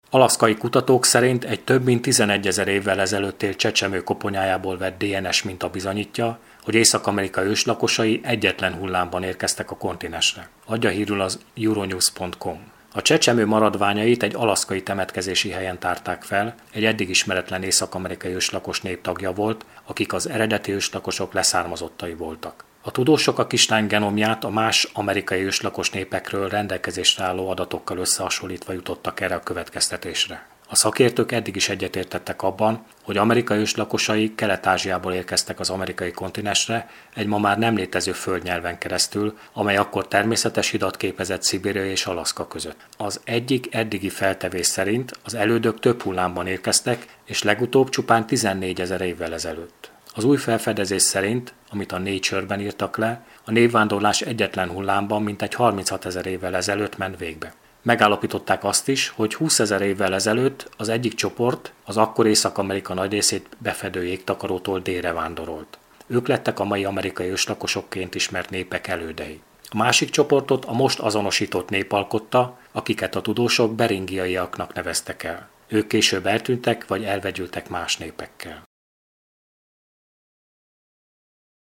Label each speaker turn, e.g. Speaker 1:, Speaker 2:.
Speaker 1: Alaszkai kutatók szerint egy több mint 11 000 évvel ezelőtt élt csecsemő koponyájából vett DNS minta bizonyítja, hogy Észak-Amerika őslakosai egyetlen hullámban érkeztek a kontinensre. Adja hírül az Euronews.com. A csecsemő maradványait egy alaszkai temetkezési helyen tárták fel, egy eddig ismeretlen észak-amerikai őslakos nép tagja volt, akik az eredeti őslakosok leszármazottai voltak. A tudósok a kislány genomját a más amerikai őslakos népekről rendelkezésre álló adatokkal összehasonlítva jutottak erre a következtetésre. A szakértők eddig is egyetértettek abban, hogy amerikai őslakosai Kelet-Ázsiából érkeztek az amerikai kontinensre egy ma már nem létező földnyelven keresztül, amely akkor természetes hidat képezett Szibéria és Alaszka között. Az egyik eddigi feltevés szerint az elődök több hullámban érkeztek, és legutóbb csupán 14 000 évvel ezelőtt. Az új felfedezés szerint, amit a Nature-ben írtak le, a névvándorlás egyetlen hullámban mintegy 36 000 évvel ezelőtt ment végbe. Megállapították azt is, hogy 20 000 évvel ezelőtt az egyik csoport az akkor Észak-Amerika nagy részét befedő jégtakarótól délre vándorolt. Ők lettek a mai amerikai őslakosokként ismert népek elődei. A másik csoportot a most azonosított nép alkotta, akiket a tudósok beringiaiaknak neveztek el. Ők később eltűntek vagy elvegyültek más népekkel.